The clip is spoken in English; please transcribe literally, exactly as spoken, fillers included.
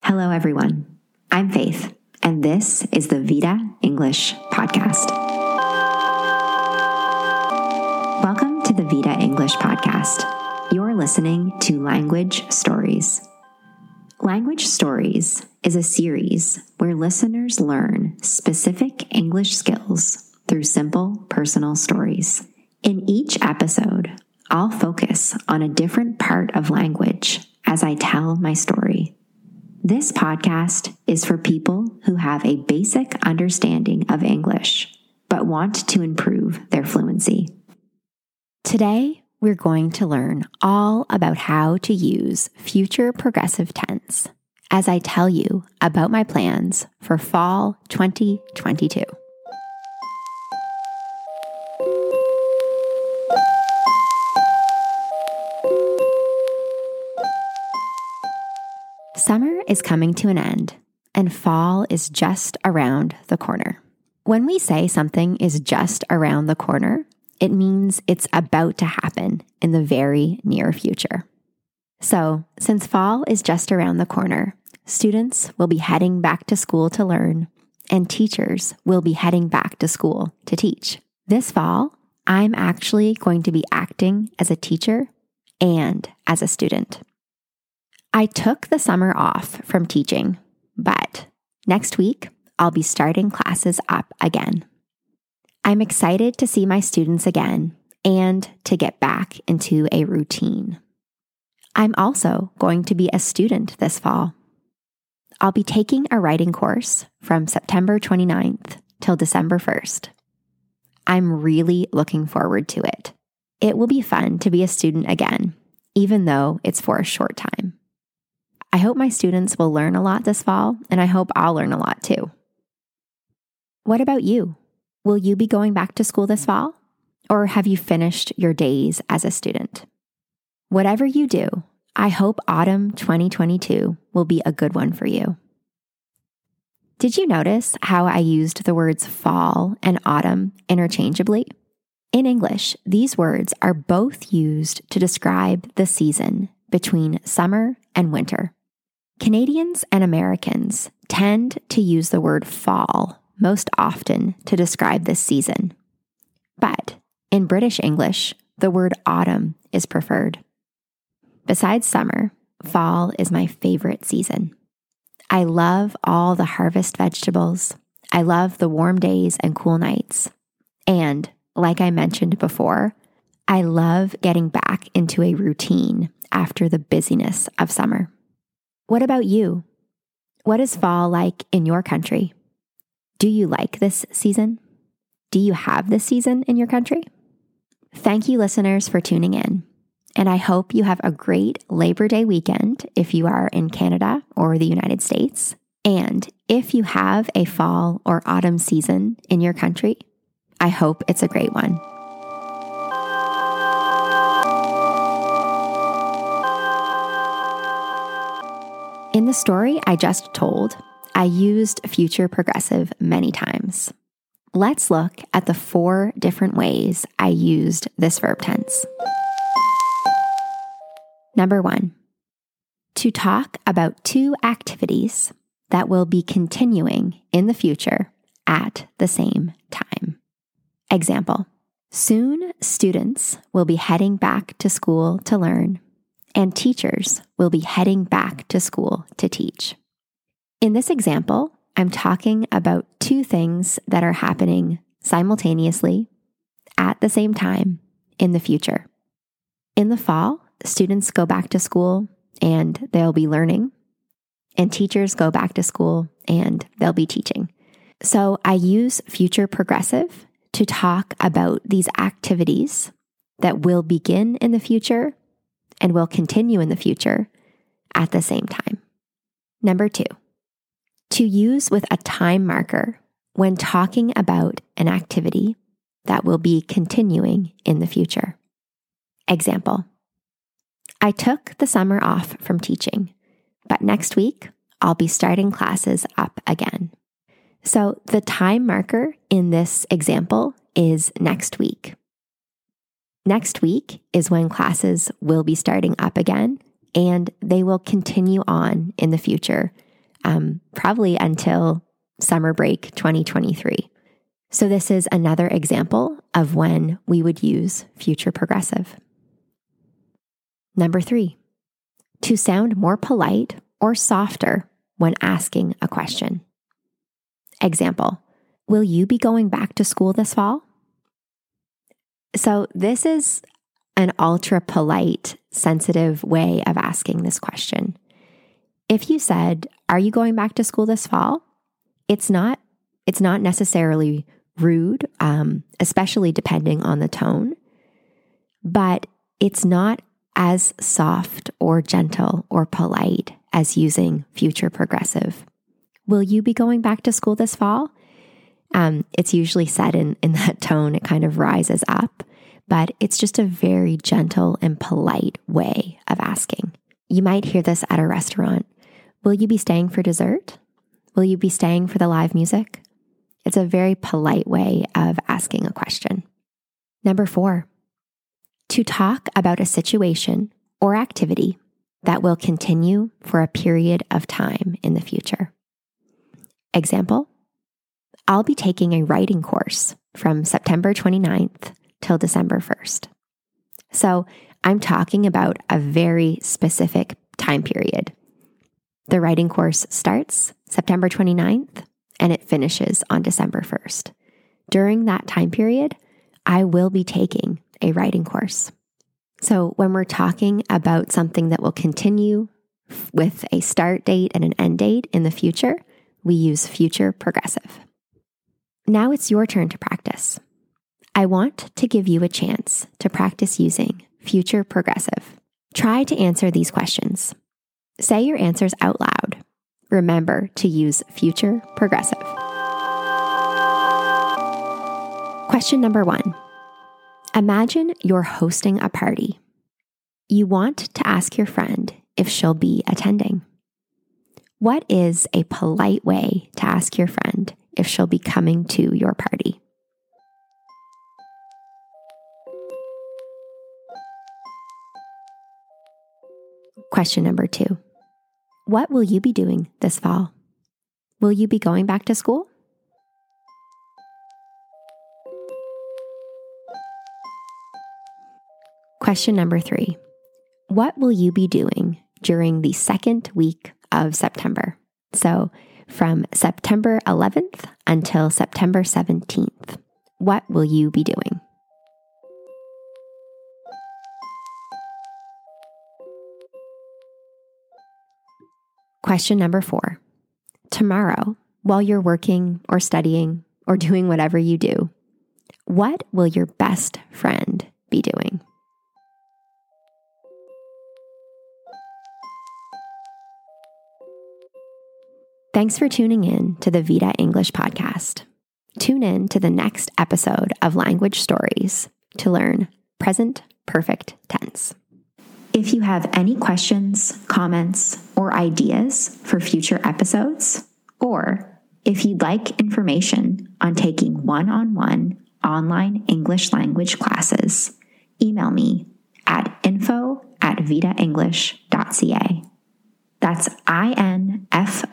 Hello, everyone. I'm Faith, and this is the Vida English Podcast. Welcome to the Vida English Podcast. You're listening to Language Stories. Language Stories is a series where listeners learn specific English skills through simple personal stories. In each episode, I'll focus on a different part of language as I tell my story. This podcast is for people who have a basic understanding of English, but want to improve their fluency. Today, we're going to learn all about how to use future progressive tense as I tell you about my plans for fall twenty twenty-two. Summer is coming to an end, and fall is just around the corner. When we say something is just around the corner, it means it's about to happen in the very near future. So, since fall is just around the corner, students will be heading back to school to learn, and teachers will be heading back to school to teach. This fall, I'm actually going to be acting as a teacher and as a student. I took the summer off from teaching, but next week, I'll be starting classes up again. I'm excited to see my students again and to get back into a routine. I'm also going to be a student this fall. I'll be taking a writing course from September twenty-ninth till December first. I'm really looking forward to it. It will be fun to be a student again, even though it's for a short time. I hope my students will learn a lot this fall, and I hope I'll learn a lot too. What about you? Will you be going back to school this fall? Or have you finished your days as a student? Whatever you do, I hope autumn twenty twenty-two will be a good one for you. Did you notice how I used the words fall and autumn interchangeably? In English, these words are both used to describe the season between summer and winter. Canadians and Americans tend to use the word fall most often to describe this season. But in British English, the word autumn is preferred. Besides summer, fall is my favorite season. I love all the harvest vegetables. I love the warm days and cool nights. And like I mentioned before, I love getting back into a routine after the busyness of summer. What about you? What is fall like in your country? Do you like this season? Do you have this season in your country? Thank you, listeners, for tuning in. And I hope you have a great Labor Day weekend if you are in Canada or the United States. And if you have a fall or autumn season in your country, I hope it's a great one. In the story I just told, I used future progressive many times. Let's look at the four different ways I used this verb tense. Number one, to talk about two activities that will be continuing in the future at the same time. Example, soon students will be heading back to school to learn, and teachers will be heading back to school to teach. In this example, I'm talking about two things that are happening simultaneously at the same time in the future. In the fall, students go back to school and they'll be learning, and teachers go back to school and they'll be teaching. So I use future progressive to talk about these activities that will begin in the future and will continue in the future at the same time. Number two, to use with a time marker when talking about an activity that will be continuing in the future. Example, I took the summer off from teaching, but next week I'll be starting classes up again. So the time marker in this example is next week. Next week is when classes will be starting up again, and they will continue on in the future um, probably until summer break twenty twenty-three. So this is another example of when we would use future progressive. Number three, to sound more polite or softer when asking a question. Example, will you be going back to school this fall? So this is an ultra polite, sensitive way of asking this question. If you said, are you going back to school this fall? It's not, it's not necessarily rude, um, especially depending on the tone, but it's not as soft or gentle or polite as using future progressive. Will you be going back to school this fall? Um, it's usually said in, in that tone, it kind of rises up, but it's just a very gentle and polite way of asking. You might hear this at a restaurant. Will you be staying for dessert? Will you be staying for the live music? It's a very polite way of asking a question. Number four, to talk about a situation or activity that will continue for a period of time in the future. Example, I'll be taking a writing course from September twenty-ninth till December first. So I'm talking about a very specific time period. The writing course starts September twenty-ninth and it finishes on December first. During that time period, I will be taking a writing course. So when we're talking about something that will continue with a start date and an end date in the future, we use future progressive. Now it's your turn to practice. I want to give you a chance to practice using future progressive. Try to answer these questions. Say your answers out loud. Remember to use future progressive. Question number one. Imagine you're hosting a party. You want to ask your friend if she'll be attending. What is a polite way to ask your friend if she'll be coming to your party? Question number two. What will you be doing this fall? Will you be going back to school? Question number three. What will you be doing during the second week of September? So from September eleventh until September seventeenth, what will you be doing? Question number four. Tomorrow, while you're working or studying or doing whatever you do, what will your best friend be doing? Thanks for tuning in to the Vita English podcast. Tune in to the next episode of Language Stories to learn present perfect tense. If you have any questions, comments, or ideas for future episodes, or if you'd like information on taking one-on-one online English language classes, email me at info at vitaenglish dot c a. That's I N F